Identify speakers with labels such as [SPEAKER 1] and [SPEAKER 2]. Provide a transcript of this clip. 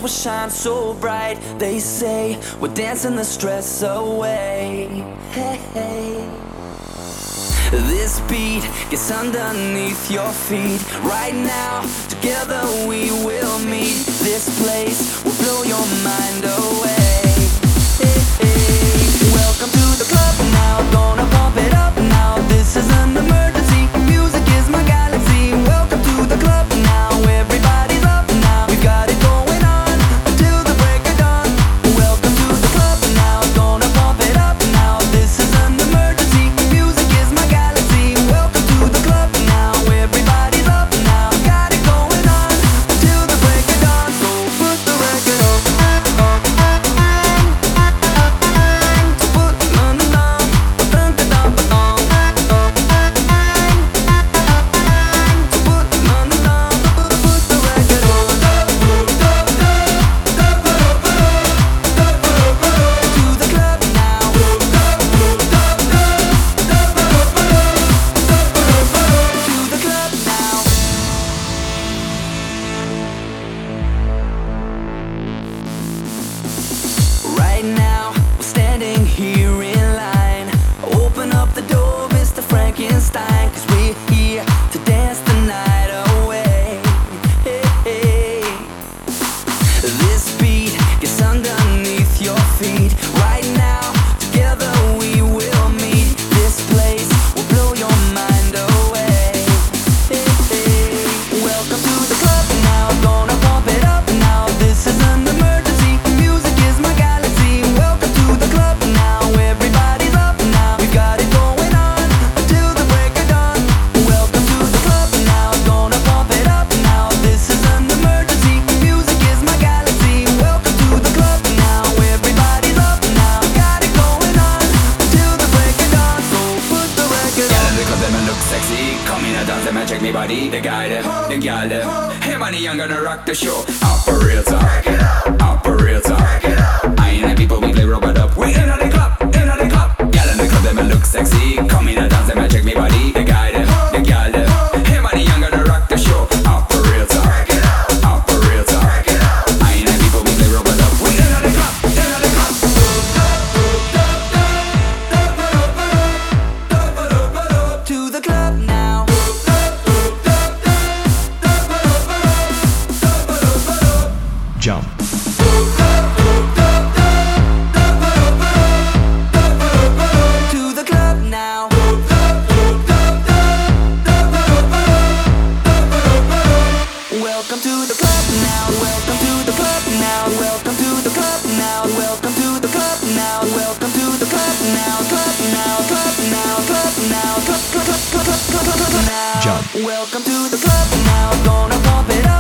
[SPEAKER 1] will shine so bright. They say we're dancing the stress away. Hey, hey. This beat gets underneath your feet. Right now, together we will meet. This place will blow your mind away. Hey, hey. Welcome to the club now, gonna pump it up now. This is an emergency, music is my galaxy. Welcome to the club now, everybody's up now. We've got it going on until the break of dawn. Welcome to the club now, gonna pump it up now. This is an emergency, music is my galaxy. Welcome to the club now, everybody's up now. Got it going on until the break of dawn. So put the record on. So put it on the dawn. Dun, dun, dun, dun, dun. So put it on the dawn. Put the record on. To the club now. To the club now. Right now, we're standing here in line. Open up the door, Mr. Frankenstein, 'cause we're here to dance the night away. Hey, hey. This beat gets underneath your feet. Right now, together we will meet. This place will blow your mind away. Hey, hey. Welcome to the club now, gonna pump it up now. This is an emergency, music is my galaxy. Welcome to the club now, everybody's up now. We've got it going on until the break of dawn. Welcome to the club now, gonna pump it up now. This is an emergency, music is my galaxy. Welcome to the club now, everybody's up now. Got it going on until the break of dawn. So put the record
[SPEAKER 2] Gyal
[SPEAKER 1] on.
[SPEAKER 2] in the club, them a look sexy. Come in and dance, them and check me body. The guy them, the gyal them. Hey money, I'm gonna rock the show. Out for real talk, out for real talk. I ain't like people, we play rubber dub. We in the club, in the club. Gyal in the club, them a look sexy. Come in and dance, them and check me body. The guy them, the gyal them. Hey money, I'm gonna rock the show. Out for real talk, out for real talk. I ain't like people, we play rubber dub. We in the club, in the club.
[SPEAKER 1] To the club now.
[SPEAKER 3] Jump.
[SPEAKER 1] To the club now. Welcome to the club now. Welcome to the club now. Welcome to the club now. Welcome to the club now. Welcome to the club now. Club now. Club now. Club now. Club now.
[SPEAKER 3] Jump.
[SPEAKER 1] Welcome to the club now. Gonna pump it up.